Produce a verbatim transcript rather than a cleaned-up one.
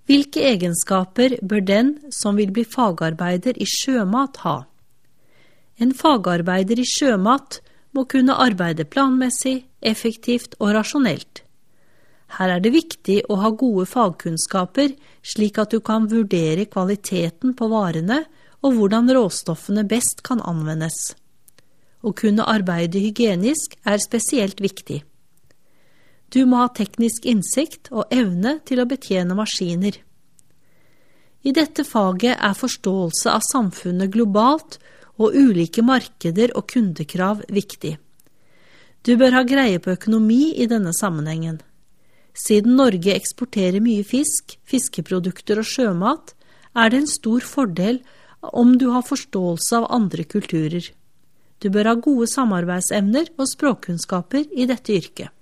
Hvilke egenskaper bør den som vil bli fagarbeider i sjømat ha? En fagarbeider i sjømat må kunne arbeide planmessig, effektivt og rasjonelt. Her er det viktig å ha gode fagkunnskaper, slik at du kan vurdere kvaliteten på varene og hvordan råstoffene best kan anvendes. Å kunne arbeide hygienisk er spesielt viktig. Du må ha teknisk innsikt og evne til å betjene maskiner. I dette faget er forståelse av samfunnet globalt og ulike markeder og kundekrav viktig. Du bør ha greie på økonomi i denne sammenhengen. Siden Norge eksporterer mye fisk, fiskeprodukter og sjømat, er det en stor fordel om du har forståelse av andre kulturer. Du bør ha gode samarbeidsevner og språkkunnskaper i dette yrket.